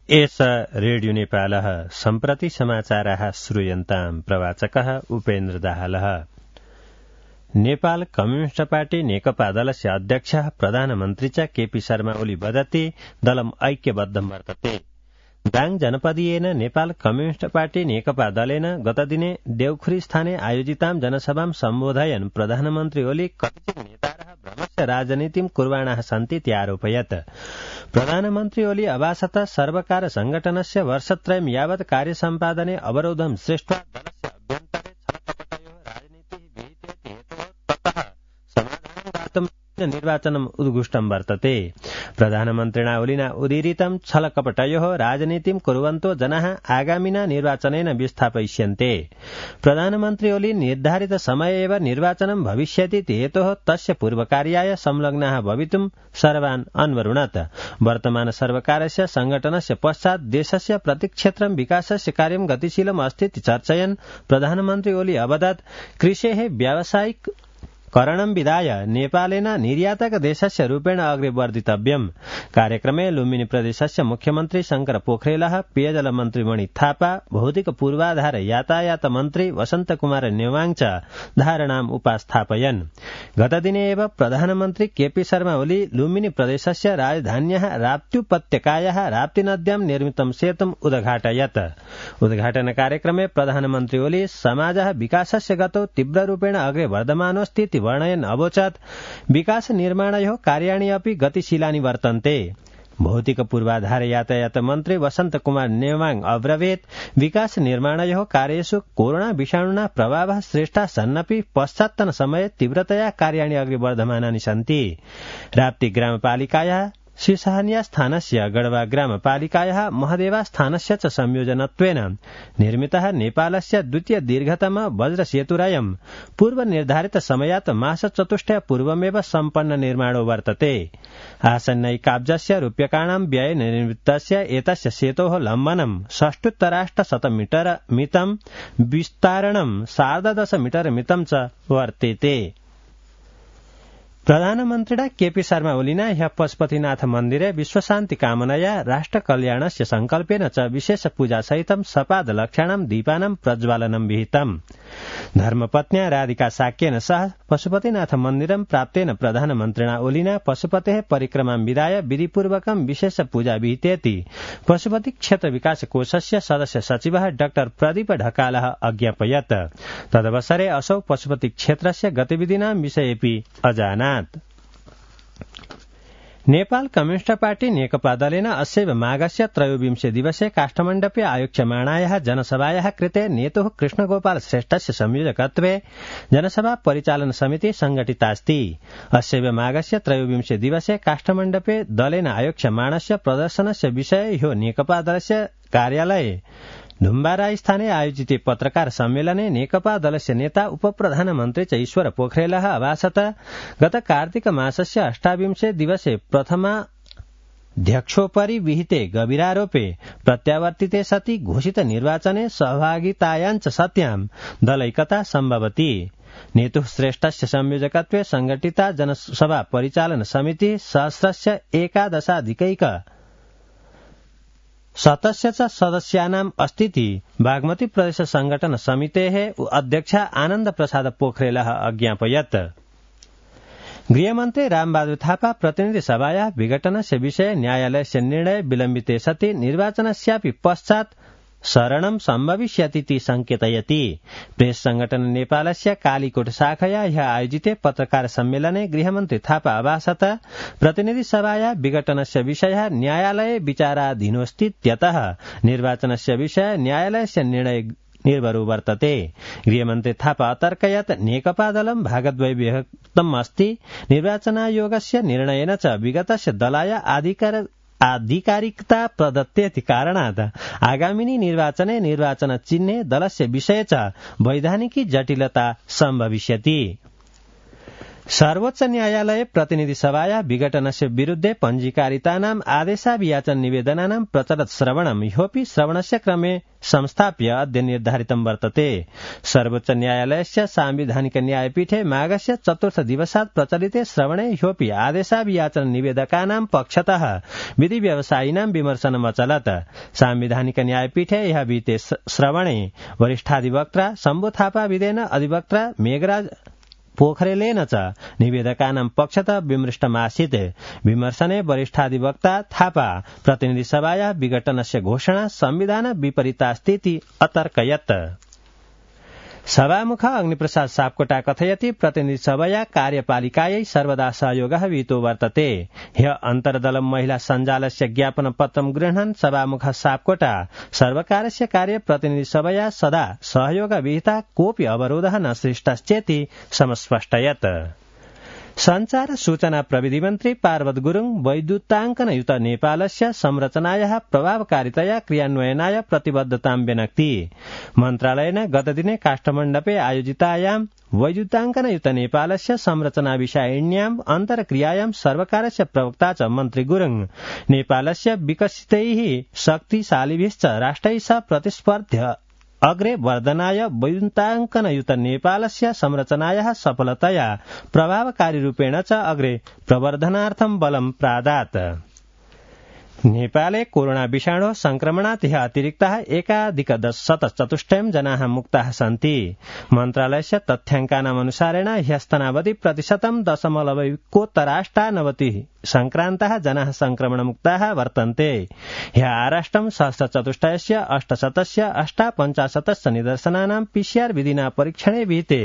एष रेडियो नेपालः सम्प्रति समाचाराः श्रूयन्ताम् प्रवाचकः उपेन्द्र दाहालः। नेपाल कम्युनिस्ट पार्टी नेकपा दलस्य अध्यक्षः प्रधानमन्त्री च केपी शर्मा ओली वदति दलम् ऐक्यबद्धं वर्तते। दाङ जनपदीयेन नेपाल कम्युनिस्ट पार्टी नेकपा दलेन गतदिने देउखुरी स्थाने आयोजितां जनसभां सम्बोधयन् प्रधानमन्त्री ओली कतिचित् नेतारः भ्रमस्य राजनीतिं कुर्वाणाः सन्तीति आरोपयत्। प्रधानमन्त्री ओली अभासत सर्वकार संघटनस्य वर्षत्रयं यावत् कार्यसम्पादने अवरोधं सृष्ट्वा दलस्य अभ्यन्तरे छलकपटयोः राजनीतिः विहितेति हेतोः ततः समाधानं दातुं निर्वाचनम् उद्घुष्टं वर्तते। प्रधानमन्त्रिणा ओलिना उदीरितं छलकपटयोः राजनीतिं कुर्वन्तो जनाः आगामिना निर्वाचनेन विस्थापयिष्यन्ते। प्रधानमन्त्री ओली निर्धारित समये एव निर्वाचनं भविष्यति हेतोः तस्य पूर्वकार्याय संलग्नाः भवितुं सर्वान् अन्वरुणत्। वर्तमान सर्वकारस्य संघटनस्य पश्चात् देशस्य प्रतिक्षेत्रं विकासस्य कार्यं गतिशीलम् अस्तीति चर्चयन् प्रधानमन्त्री ओली अवदत् कृषेः व्यावसायिक करणं विधाय नेपालेन निर्यातक देशस्य रूपेण अग्रे वर्धितव्यम्। कार्यक्रमे लुम्बिनी प्रदेशस्य मुख्यमन्त्री शंकर पोखरेलः, पेयजल मन्त्री मणि थापा, भौतिक पूर्वाधार यातायात मन्त्री वसन्त कुमार नेवाङ च धारणाम् उपास्थापयन्। गतदिने एव प्रधानमन्त्री केपी शर्मा ओली लुम्बिनी प्रदेशस्य राजधान्याः राप्त्युपत्यकायाः राप्तीनद्यां निर्मितं सेतुम् उद्घाटयत्। उद्घाटन कार्यक्रमे प्रधानमन्त्री ओली समाजः विकासस्य गतौ तीव्ररूपेण अग्रे वर्धमानोऽस्ति वर्णयन् अवोचत् विकास निर्माणयोः कार्याणि अपि गतिशीलानि वर्तन्ते। भौतिक पूर्वाधार यातायात मन्त्री वसन्त कुमार नेवाङ अब्रवीत् विकास निर्माणयोः कार्येषु कोरोना विषाणुना प्रभावः श्रेष्ठा सन्नपि पश्चात्तन समये तीव्रतया कार्याणि अग्रे वर्धमानानि सन्ति। राप्ती ग्रामपालिकायाः शिसहनिया स्थानस्य गढवा ग्रामपालिकायाः महदेवा स्थानस्य च संयोजनत्वेन निर्मितः नेपालस्य द्वितीय दीर्घतम वज्रसेतुरयम् पूर्व निर्धारित समयात् मासचतुष्टय पूर्वमेव सम्पन्न निर्माणो वर्तते। आसन्नैकाब्जस्य रूप्यकाणां व्ययेन निर्मितस्य एतस्य सेतोः लम्बनं 6.8 मीटर मितं, विस्तारणं 10.5 मीटर मितं च वर्तेते। प्रधानमन्त्रिणा केपी शर्मा ओलिना ह्यः पशुपतिनाथ मन्दिरे विश्वशान्ति कामनया राष्ट्र कल्याणस्य संकल्पेन च विशेष पूजा सहितं सपाद लक्षाणां दीपानां प्रज्वालनं विहितम्। धर्मपत्न्या राधिका साक्येन सह पशुपतिनाथ मन्दिरं प्राप्तेन प्रधानमन्त्रिणा ओलिना पशुपतेः परिक्रमां विधाय विधिपूर्वकं विशेष पूजा विहितेति पशुपति क्षेत्र विकास कोषस्य सदस्य सचिवः डाक्टर प्रदीप ढकालः अज्ञापयत्। तदवसरे असौ पशुपति क्षेत्रस्य गतिविधिनां विषयेऽपि अजानात्। नेपाल कम्युनिस्ट पार्टी नेकपा दलेन अस्यैव माघस्य त्रयोविंशे दिवसे काष्ठमण्डपे आयोक्ष्यमाणायाः जनसभायाः कृते नेतुः कृष्णगोपाल श्रेष्ठस्य संयोजकत्वे जनसभा परिचालन समिति संघटितास्ति। अस्यैव माघस्य त्रयोविंशे दिवसे काष्ठमण्डपे दलेन आयोक्ष्यमाणस्य प्रदर्शनस्य विषये ह्यो नेकपा दलस्य कार्यालये धुम्बाराई स्थाने आयोजिते पत्रकार सम्मेलने नेकपा दलस्य नेता उपप्रधानमन्त्री च ईश्वर पोखरेलः अभासत गत कार्तिक मासस्य 28 दिवसे प्रथमाध्यक्षोपरि विहिते गभीरारोपे प्रत्यावर्तिते सति घोषित निर्वाचने सहभागितायाञ्च सत्यां दलैकता सम्भवति। नेतुः श्रेष्ठस्य संयोजकत्वे संघटिता जनसभा परिचालन समिति सहस्रस्य एकादशाधिकैक सदस्य च सदस्यानाम् अस्तीति बागमती प्रदेश संगठन समितेः अध्यक्ष आनन्द प्रसाद पोखरेलः अज्ञापयत्। गृहमन्त्री रामबहादुर थापा प्रतिनिधि सभायाः विघटनस्य विषये न्यायालयस्य निर्णय विलम्बिते सति निर्वाचनस्यापि पश्चात् शरणं सम्भविष्यतीति संकेतयति। प्रेस संगठन नेपालस्य कालीकोट शाखया ह्यः आयोजिते पत्रकार सम्मेलने गृहमन्त्री थापा अभासत प्रतिनिधि सभाया विघटनस्य विषयः न्यायालये विचाराधीनोऽस्तीत्यतः निर्वाचनस्य विषये न्यायालयस्य निर्णय निर्भरो वर्तते। गृहमन्त्री थापा अतर्कयत् नेकपा दलं भागद्वय विभक्तम् अस्ति। निर्वाचनायोगस्य निर्णयेन च विगतस्य दलाय आधिकारिकता प्रदत्तेति कारणात् आगामिनी निर्वाचने निर्वाचन चिह्ने दलस्य विषये च वैधानिकी जटिलता सम्भविष्यति। सर्वोच्च न्यायालय प्रतिनिधि सभाया विघटनस्य विरुद्धे पञ्जीकारितानाम् आदेशाभियाचन निवेदनानां प्रचलत् श्रवणं ह्योऽपि श्रवणस्य क्रमे संस्थाप्य अद्य निर्धारितं वर्तते। सर्वोच्च न्यायालयस्य सांविधानिक न्यायपीठे माघस्य चतुर्थ दिवसात् प्रचलिते श्रवणे ह्योऽपि आदेशाभियाचन निवेदकानां पक्षतः विधि व्यवसायिनां विमर्शनम् अचलत्। सांविधानिक न्यायपीठे ह्यः विहिते श्रवणे वरिष्ठाधिवक्ता शम्भु थापा विधेन अधिवक्ता मेघराज पोखरेलेन च निवेदकानां पक्षतः विमृष्टमासीत्। विमर्शने वरिष्ठाधिवक्ता थापा प्रतिनिधि सभाया विघटनस्य घोषणा संविधान विपरीतास्तीति अतर्कयत्। सभामुख अग्निप्रसाद सापकोटा कथयति प्रतिनिधि सभाया कार्यपालिकायै सर्वदा सहयोगः विहितो वर्तते। ह्य अन्तर्दल महिला सञ्जालस्य ज्ञापन पत्रं गृह्णन् सभामुख सापकोटा सर्वकारस्य कार्य प्रतिनिधि सभाया सदा सहयोग विहिता कोऽपि अवरोधः न सृष्टश्चेति समस्पष्टयत्। संचार सूचना प्रविधि मन्त्री पार्वत गुरुङ वैद्युताङ्कनयुत नेपालस्य संरचनायाः प्रभावकारितया क्रियान्वयनाय प्रतिबद्धतां व्यनक्ति। मन्त्रालयेन गतदिने काष्ठमण्डपे आयोजितायां वैद्युताङ्कनयुत नेपालस्य संरचना विषयिण्याम् अन्तर्क्रियायां सर्वकारस्य प्रवक्ता च मन्त्री गुरुङ नेपालस्य विकसितैः शक्तिशालिभिश्च राष्ट्रैः सह प्रतिस्पर्ध्य अग्रे वर्धनाय वैद्युताङ्कनयुत नेपालस्य संरचनायाः सफलतया प्रभावकारी रूपेण च अग्रे प्रवर्धनार्थं बलं प्रादात्। नेपाले कोरोना विषाणु संक्रमणात् ह्यः अतिरिक्ताः 1,114 जनाः मुक्ताः सन्ति। मन्त्रालयस्य तथ्याङ्कानाम् अनुसारेण ह्यस्तनावधि प्रतिशतं 0.98 संक्रान्ताः जनाः संक्रमणमुक्ताः वर्तन्ते। ह्यः आराष्ट्रं सहस्रचतुष्टयस्य 858 निदर्शनानां पीसीआर विधिना परीक्षणे विहिते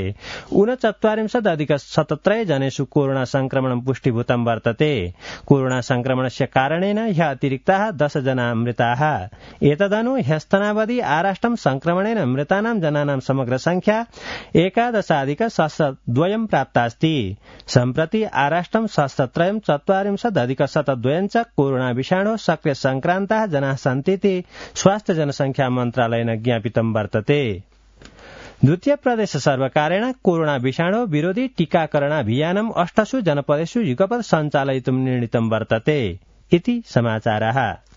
39,17 जनेषु कोरोना संक्रमणं पुष्टिभूतं वर्तते। कोरोना संक्रमणस्य कारणेन ह्यः अतिरिक्ताः 10 जना मृताः। एतदनु ह्यस्तनावधि आराष्ट्रं संक्रमणेन मृतानां जनानां समग्र संख्या 11,सहस्रद्वयं प्राप्तास्ति। सम्प्रति आराष्ट्रं 1,043,102 च कोरोना विषाणु सक्रिय संक्रान्ताः जनाः सन्तीति स्वास्थ्य जनसंख्या मन्त्रालयेन ज्ञापितं वर्तते। द्वितीय प्रदेश सर्वकारेण कोरोना विषाणु विरोधी टीकाकरणाभियानम् 8 जनपदेषु युगपत् सञ्चालयितुं निर्णीतं वर्तते इति समाचारः।